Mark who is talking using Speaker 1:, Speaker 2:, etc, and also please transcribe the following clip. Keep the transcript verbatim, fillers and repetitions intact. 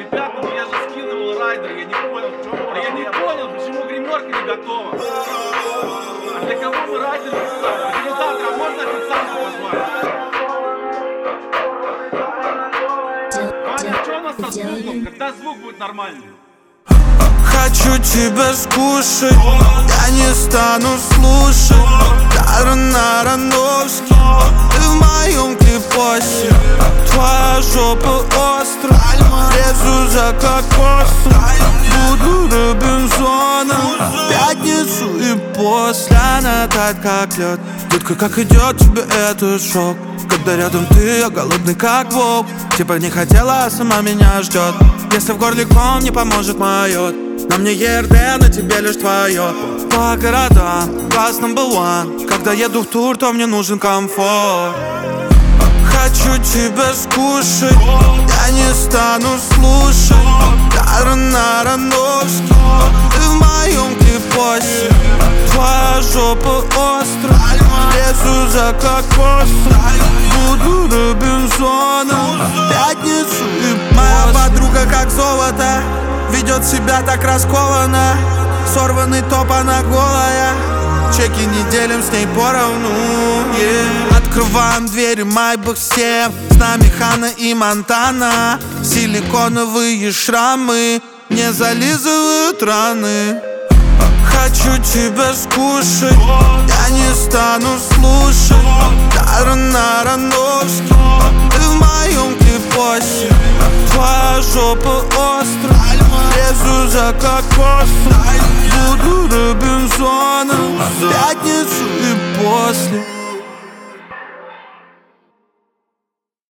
Speaker 1: ребятам, я же скидывал райдер, я не понял, в чем. Я не понял, почему гримерка не готова. А для кого мы райдер писали? Почему завтра можно официантку позвать? Ваня, что у нас со звуком? Когда звук будет нормальный?
Speaker 2: Хочу тебя скушать, я не стану слушать Даррен Аронофский, ты в моем клипосе. Твоя жопа острая, лезу за кокосом. Буду Робинзоном в пятницу и после. Она тает как лед. Детка, как идет тебе этот шок? Когда рядом ты, я голодный как волк. Типа не хотела, а сама меня ждет. Если в горле ком, не поможет майот. На мне ЕРД, на тебе лишь твое. По городам, класс number one. Когда еду в тур, то мне нужен комфорт. Хочу тебя скушать, я не стану слушать Даррен Аронофский, ты в моем клипосе. Твоя жопа острая, лезу за кокосом. Буду Робинзоном в пятницу и моя подруга как золото, ведет себя так раскованно. Сорванный топ, она голая. Чеки не делим с ней поровну, yeah. Открываем двери Майбах семь. С нами Ханна и Монтана. Силиконовые шрамы не зализывают раны. Хочу тебя скушать, я не стану слушать Даррен Аронофский, ты в моем клипосе. Твоя жопа острая, лезу за кокосом. Буду Робинзоном в пятницу и после.